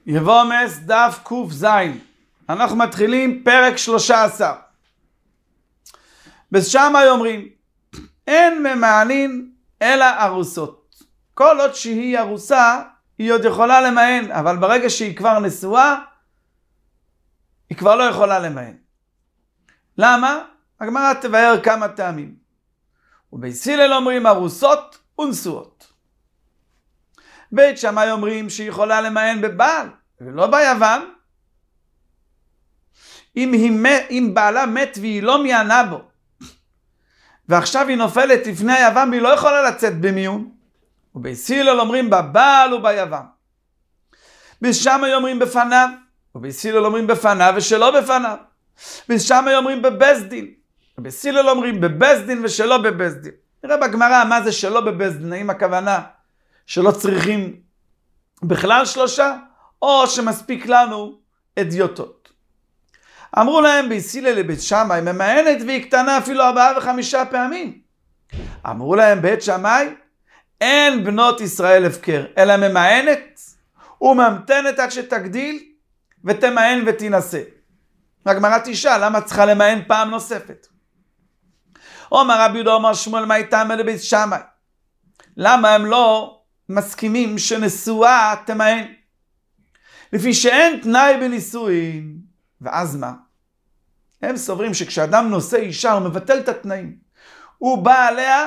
יבומס דף ק"ז. אנחנו מתחילים פרק 13. בשמאי אומרים, אין ממענין אלא ארוסות. כל עוד שהיא ארוסה, היא עוד יכולה למען, אבל ברגע שהיא כבר נשואה, היא כבר לא יכולה למען. למה? הגמרא תבאר כמה טעמים. ובית הלל אומרים ארוסות ונשואות. בית שמאי אומרים שהיא יכולה למען בבעל ולא ביוון. אם בעלה מת והיא לא מיינה בו, ועכשיו היא נופלת לפני היוון והיא לא יכולה לצאת במיון. ובית הלל אומרים בבעל וביוון. בית שמאי אומרים בפניו, ובית הלל אומרים בפניו ושלא בפניו. בית שמאי אומרים בבית דין, ובית הלל אומרים בבית דין ושלא בבית דין. נראה בגמרא מה זה שלא בבית דין, האם הכוונה שלא צריכים בכלל שלושה, או שמספיק לנו אדיוטות. אמרו להם בית הלל לבית שמאי, ממאנת והיא קטנה אפילו 4 ו5 פעמים. אמרו להם בית שמאי, אין בנות ישראל הפקר, אלא ממאנת וממתנת עד שתגדיל ותמאן ותינשא. הגמרא תשאל, למה צריכה למאן פעם נוספת? אומר רבי יהודה אומר שמואל, מה איתם לבית שמאי? למה הם לא מסכימים שנשואה תמאן? לפי שאין תנאי בנישואין. ואז מה? הם סוברים שכשאדם נושא אישה הוא מבטל את התנאים. הוא בא עליה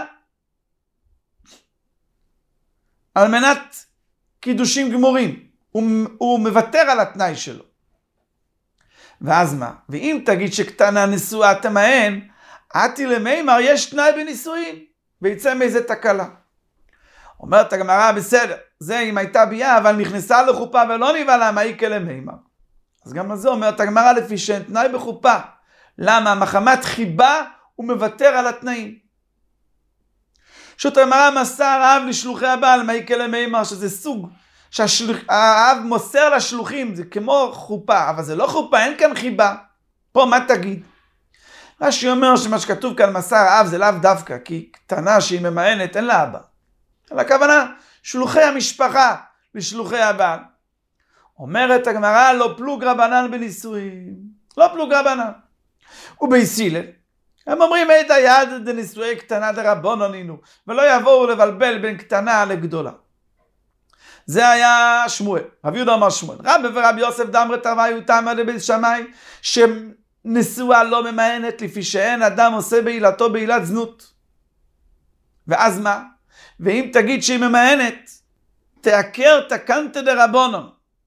על מנת קידושים גמורים. הוא מוותר על התנאי שלו. ואז מה? ואם תגיד שקטנה נשואה תמאן, עתי למימר יש תנאי בנישואין, ויצא מאיזה תקלה. אומרת הגמרא, בסדר, זה אם הייתה ביאה, אבל נכנסה לחופה ולא נבעלה, מה יקרה למימר? אז גם על זה אומרת הגמרא, לפי שאין תנאי בחופה. למה? מחמת חיבה הוא מוותר על התנאים. שו"ת הגמרא, מסר האב לשלוחי הבעל, מה יקרה למימר? שזה סוג שהאב מוסר לשלוחים, זה כמו חופה, אבל זה לא חופה, אין כאן חיבה. פה מה תגיד? רש"י אומר שמה שכתוב כאן מסר האב זה לאו דווקא, כי קטנה שהיא ממאנת אין לה אבא. על הכוונה, שלוחי המשפחה לשלוחי הבעל. אומרת הגמרא, לא פלוג רבנן בנישואין. לא פלוג רבנן. ובית הלל, הם אומרים, היית יד דנישואי קטנה דרבנן הינו, ולא יבואו לבלבל בין קטנה לגדולה. זה היה שמואל. רבי יהודה אמר שמואל. רבי ורבי יוסף דאמרי תרוויו תמא לבית שמאי, שנשואה לא ממאנת לפי שאין אדם עושה בעילתו בעילת זנות. ואז מה? ואם תגיד שהיא ממאנת, תעקר תקנתא דרבנן.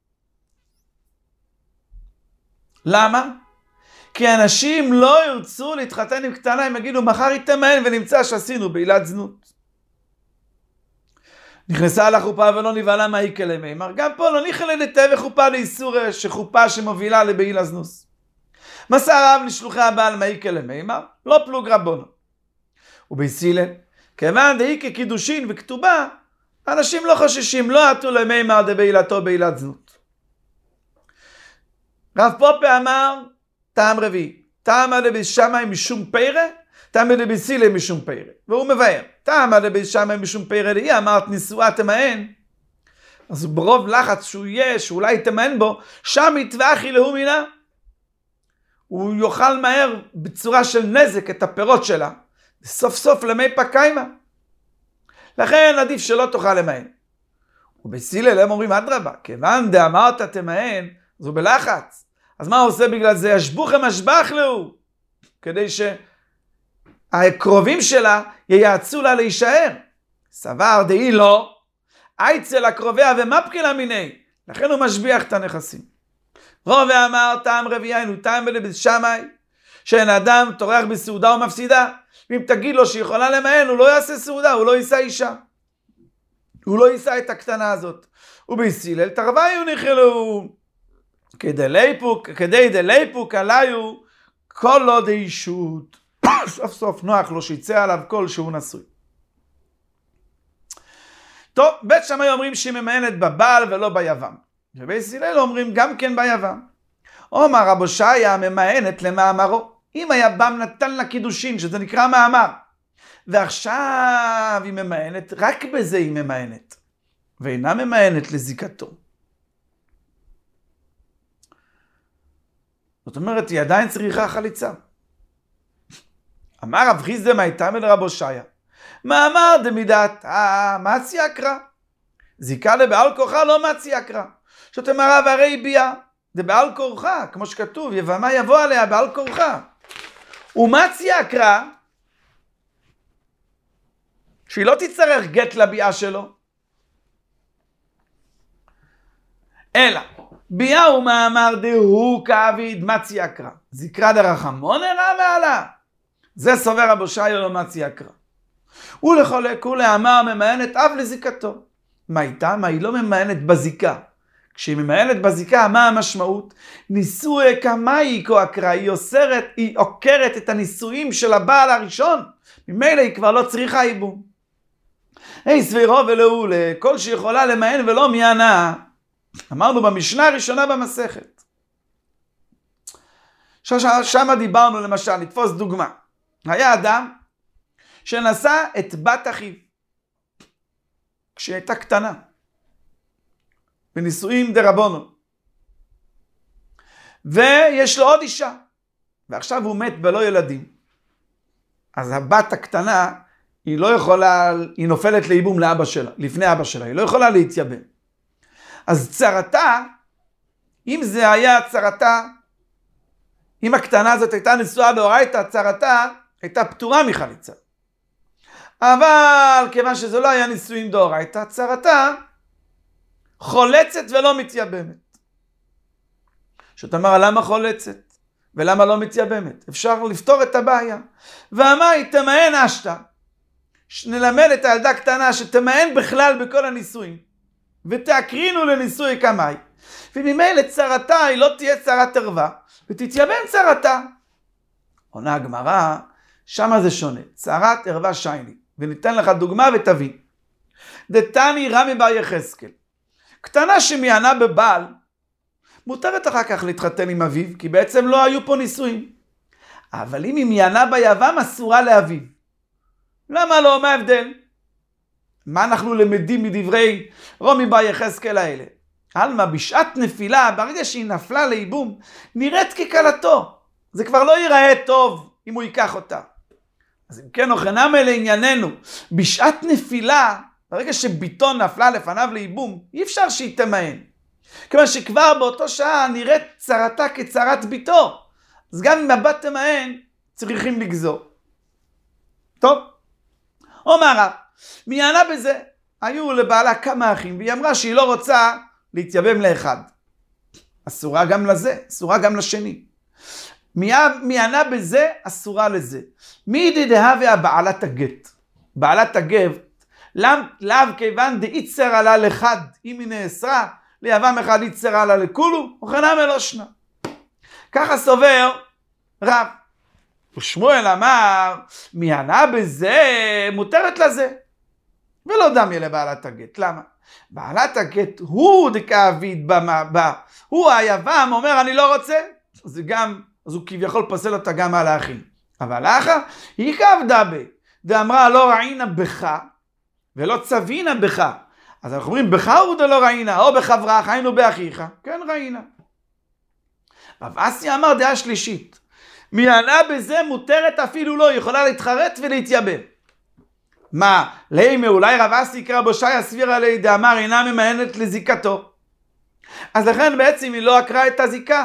למה? כי אנשים לא ירצו להתחתן עם קטנה, הם יגידו מחר היא תמאן ונמצא שעשינו בעילת זנות. נכנסה לחופה ולא נבעלה מה יקרה למימר. גם פה לא נכלה לטבע חופה לאיסור שחופה שמובילה לבעיל זנוס. מסר האב לשלוחי הבעל מה יקרה למימר, לא פלוג רבנן. ובית הלל, כיוון דהי כקידושין וכתובה, אנשים לא חוששים, לא עטו למימר דבעילתו בעילת זנות. רב פופה אמר, טעם רביעי, טעם דבית שמאי משום פירה, טעם דבית הלל משום פירה. והוא מבאר, טעם דבית שמאי משום פירה דהי, אמרת נשואה תמאן, אז ברוב לחץ שהוא יש, שאולי תמאן בו, שם יטבחי להוא מינה. הוא יאכל מהר בצורה של נזק את הפירות שלה, סוף סוף למי פקיימה. לכן עדיף שלא תאכל למאן. ובית הלל הם אומרים אדרבה, כיוון דאמרת תמאן, אז הוא בלחץ. אז מה הוא עושה בגלל זה? ישבוכם אשבח לו, כדי שהקרובים שלה ייעצו לה להישאר. סבר דהי לא, אצל הקרוביה ומפקי לה מיני, לכן הוא משביח את הנכסים. רובה אמר טעם רביעיין, הוא טעם בלבית שמאי, שאין אדם תורח בסעודה ומפסידה. ואם תגיד לו שיכולה למאן, הוא לא יעשה סעודה, הוא לא יישא אישה. הוא לא יישא את הקטנה הזאת. ובית הלל תרוויו נחלו, כדי דליפוק עליו כל עוד אישות. סוף סוף נוח לו שיצא עליו כל שהוא נשוי. טוב, בית שמאי אומרים שהיא ממאנת בבעל ולא ביוון. ובית הלל אומרים גם כן ביוון. אומר רבו שיה ממאנת למאמרו. אם היה בם נתן לה קידושין, שזה נקרא מאמר, ועכשיו היא ממאנת, רק בזה היא ממאנת, ואינה ממאנת לזיקתו. זאת אומרת, היא עדיין צריכה חליצה. אמר רב חיסדא מאיתמר לרב הושעיה, מאמר דמידת מצי אקרא. זיקה לבעל כורחה לא מצי אקרא. זאת אומרת, הרי ביאה, דבעל כורחה, כמו שכתוב, יבמה יבוא עליה בעל כורחה. ומצי אקרא, שהיא לא תצטרך גט לביאה שלו. אלא, ביאה הוא מאמר דהו כאביד מצי אקרא. זיקרא דרחמון הרע מעלה. זה סובר רב הושעיה לא מצי אקרא. ולחולק ולאמר ממאנת אב לזיקתו. מה איתה? מה היא לא ממאנת בזיקה. כשהיא ממאנת בזיקה, מה המשמעות? נישואי קמאי כה אקרא, היא עוקרת את הנישואים של הבעל הראשון. ממילא היא כבר לא צריכה ייבום. היי סבירו ולעולה, כל שיכולה למאן ולא מיאנה. אמרנו במשנה הראשונה במסכת. שם דיברנו למשל, נתפוס דוגמה. היה אדם שנשא את בת אחיו כשהיא הייתה קטנה. בנישואים דרבנו. ויש לו עוד אישה. ועכשיו הוא מת בלא ילדים. אז הבת הקטנה, היא לא יכולה, היא נופלת לייבום לאבא שלה, לפני אבא שלה. היא לא יכולה להתייבם. אז צרתה, אם זה היה צרתה, אם הקטנה הזאת הייתה נשואה דאורייתא, צרתה הייתה פטורה מחליצה. אבל כיוון שזה לא היה נישואים דאורייתא, צרתה חולצת ולא מתייבמת. שתאמר, למה חולצת? ולמה לא מתייבמת? אפשר לפתור את הבעיה. והמאי תמאן אשתה. נלמד את הילדה קטנה שתמאן בכלל בכל הנישואים. ותאקרינו לנישואי קמאי. וממילא צרתה היא לא תהיה צרת ערווה, ותתייבם צרתה. עונה הגמרא, שמה זה שונה. צרת ערווה שייני. וניתן לך דוגמה ותבין. דתני רמי בר יחזקאל. קטנה שמיינה בבעל, מותרת אחר כך להתחתן עם אביו, כי בעצם לא היו פה נישואים. אבל אם היא מיינה ביבם, אסורה לאביו. למה לא? מה ההבדל? מה אנחנו למדים מדברי רמי בר יחזקאל האלה? אלמה, בשעת נפילה, ברגע שהיא נפלה לייבום, נראית ככלתו. זה כבר לא ייראה טוב אם הוא ייקח אותה. אז אם כן, אוכנם לענייננו, בשעת נפילה, ברגע שביתו נפלה לפניו לייבום, אי אפשר שהיא תמאן. כיוון שכבר באותו שעה נראית צרתה כצרת ביתו. אז גם אם הבת תמאן, צריכים לגזור. טוב. אומר רב, מיינה בזה, היו לבעלה כמה אחים, והיא אמרה שהיא לא רוצה להתייבם לאחד. אסורה גם לזה, אסורה גם לשני. מיינה בזה, אסורה לזה. מי דהווה בעלת הגט? בעלת הגט, לאו כיוון דאיצר עלה לחד, אם היא נאסרה, ליבם אחד איצר עלה לכולו, וכנם אלושנה. ככה סובר רב. ושמואל אמר, מיינה בזה, מותרת לזה. ולא דמיה לבעלת הגט. למה? בעלת הגט הוא דכאביד בה. הוא היבם אומר אני לא רוצה. אז הוא כביכול פסל אותה גם על האחים. אבל אחא, היא כעבדה בה. דאמרה לא ראינה בך, ולא צווינה בך. אז אנחנו אומרים בך הוא דלא ראינה, או בחברך, היינו באחיך. כן ראינה. רב אסי אמר דעה שלישית. מיינה בזה מותרת אפילו לא, יכולה להתחרט ולהתייבם. מה? לימה, אולי רב אסי יקרא בהושעיה סבירה לי דאמר אינה ממאנת לזיקתו. אז לכן בעצם היא לא עקרה את הזיקה.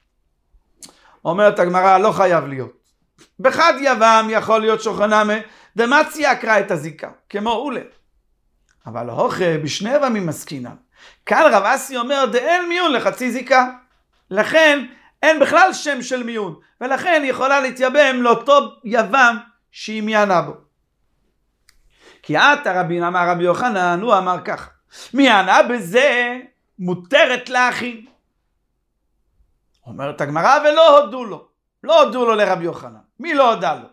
אומרת הגמרא, לא חייב להיות. בחד יבם יכול להיות שוכנמה דמצי עקרה את הזיקה, כמו אולה. אבל הוכה בשני יבמים מסכינה. כאן רב אסי אומר דאין מיון לחצי זיקה. לכן אין בכלל שם של מיון. ולכן היא יכולה להתייבם לאותו יבם שהיא מיינה בו. כי עתה רבין אמר רבי יוחנן, הוא אמר ככה. מיינה בזה מותרת לאחים. אומרת הגמרא ולא הודו לו. לא הודו לו לרבי יוחנן. מי לא הודה לו?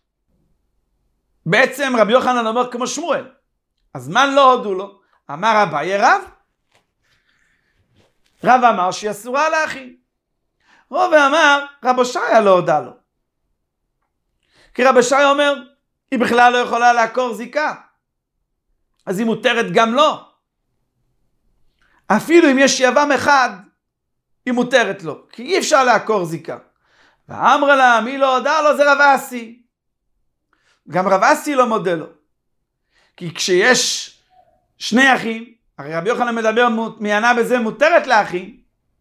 בעצם רבי יוחנן אומר כמו שמואל. אז מה לא הודו לו? אמר אביי רב. רב אמר שהיא אסורה לאחים. רב אמר רב הושעיה לא הודה לו. כי רב הושעיה אומר היא בכלל לא יכולה לעקור זיקה. אז היא מותרת גם לא. אפילו אם יש יבם אחד היא מותרת לו, כי אי אפשר לעקור זיקה. ואמרה לה, מי לא הודה לו? זה רב אסי. גם רב אסי לא מודה לו. כי כשיש שני אחים, הרי רבי יוחנן מדבר מענה בזה מותרת לאחים,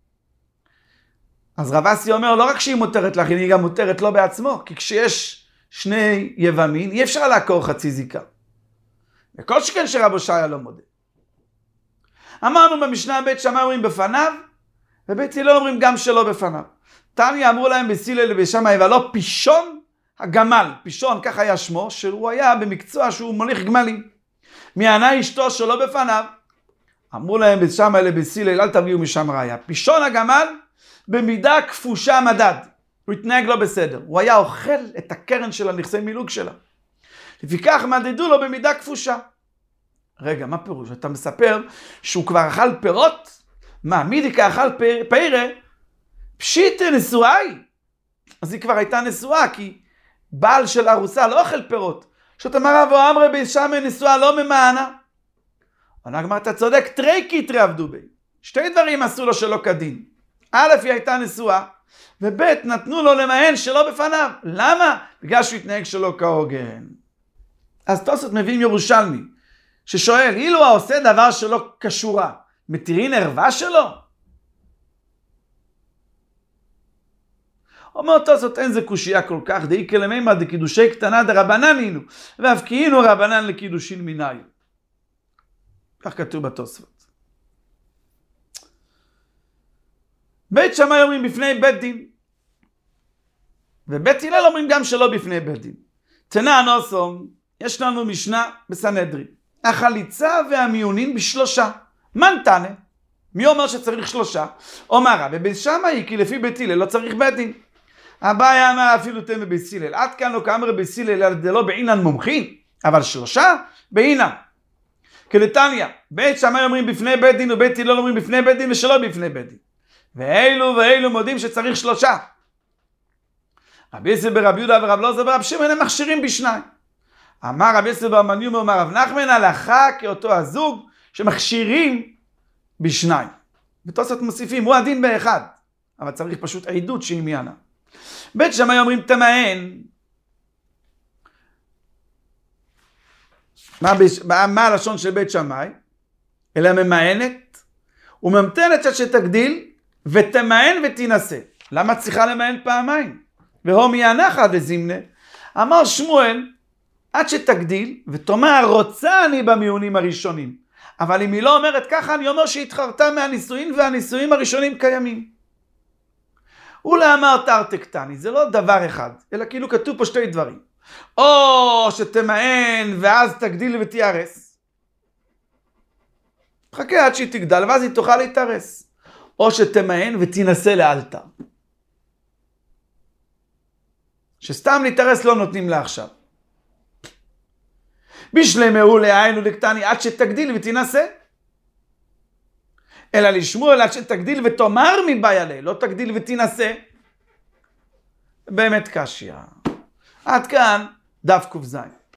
אז רב אסי אומר לא רק שהיא מותרת לאחים, היא גם מותרת לו בעצמו, כי כשיש שני יבמין, אי אפשר לעקור חצי זיקה. וכל שכן שרב הושעיה לא מודה. אמרנו במשנה בית שמאי אומרים בפניו, ובית הלל אומרים גם שלא בפניו. תניא אמרו להם בית הלל ובית שמאי, ולא פישון הגמל, פישון כך היה שמו, שהוא היה במקצוע שהוא מוליך גמלים. מענה אשתו שלא בפניו. אמרו להם בית שמאי לבית הלל, אל תביאו משם ראיה. פישון הגמל במידה כפושה מדד. הוא התנהג לא בסדר. הוא היה אוכל את הקרן של הנכסי מילוג שלה. לפיכך מדדו לו במידה כפושה. רגע, מה פירוש? אתה מספר שהוא כבר אכל פירות? מה, מידיקה אכל פירה? פשיט נשואה היא. אז היא כבר הייתה נשואה, כי בעל של ארוסה לא אוכל פירות. שאתה אמר אבו אמרי בית שמאי נשואה לא ממענה. עונה הגמרא, אתה צודק, תרי קיטרי עבדו בי. שתי דברים עשו לו שלא כדין. א', היא הייתה נשואה, וב', נתנו לו למען שלא בפניו. למה? בגלל שהוא התנהג שלא כהוגן. אז תוספות מביאים ירושלמי, ששואל, אילו העושה דבר שלא קשורה, מתירין ערווה שלו? אומר תוספות, אין זה קושייה כל כך, דאי כלמימה דקידושי קטנה דרבנן הינו, ואף כי הינו רבנן לקידושין מיניו. כך כתוב בתוספות. בית שמאי אומרים בפני בית דין, ובית הלל אומרים גם שלא בפני בית דין. תנא נוסום, יש לנו משנה בסנהדרין. החליצה והמיונין בשלושה. מן תנא? מי אומר שצריך שלושה? אומר רבי בית שמאי, כי לפי בית הלל לא צריך בית דין. הבעיה אמר אפילו תן בבית הלל. עד כאן לא כאמר בית הלל, זה לא בעינן מומחין, אבל שלושה בעינן. כדתניא, בית שמאי אומרים בפני בית דין, ובית הלל אומרים בפני בית דין ושלא בפני בית דין. ואלו מודים שצריך שלושה. רבי יוסף ברבי יהודה ורב אלעזר ברב שמעון הם מכשירים בשניים. אמר רבי יוסף בר מניומא אמר רב נחמן, הלכה כאותו הזוג שמכשירים בשניים. בתוספות מוסיפים, הוא הדין באחד, אבל צריך פשוט עדות שהיא מיינה. בית שמאי אומרים תמהן. מה הלשון של בית שמאי? אלא ממהנת וממתנת עד שתגדיל ותמהן ותינשא. למה צריכה למהן פעמיים? והום יענך דזימנה. אמר שמואל, עד שתגדיל ותאמר רוצה אני במיונים הראשונים. אבל אם היא לא אומרת ככה, אני אומר שהתחרתה מהנישואין והנישואין הראשונים קיימים. אולי אמר תרתי קטני, זה לא דבר אחד, אלא כאילו כתוב פה שתי דברים. או שתמהן ואז תגדיל ותיארס. חכה עד שהיא תגדל ואז היא תוכל להתארס. או שתמהן ותינשא לאלתר. שסתם להתארס לא נותנים לה עכשיו. בשלמהו לעיינו לקטני עד שתגדיל ותינשא. אלא לשמואל עד שתגדיל ותאמר מבעיה לה, לא תגדיל ותינשא. באמת קשיא. עד כאן דף ק"ז.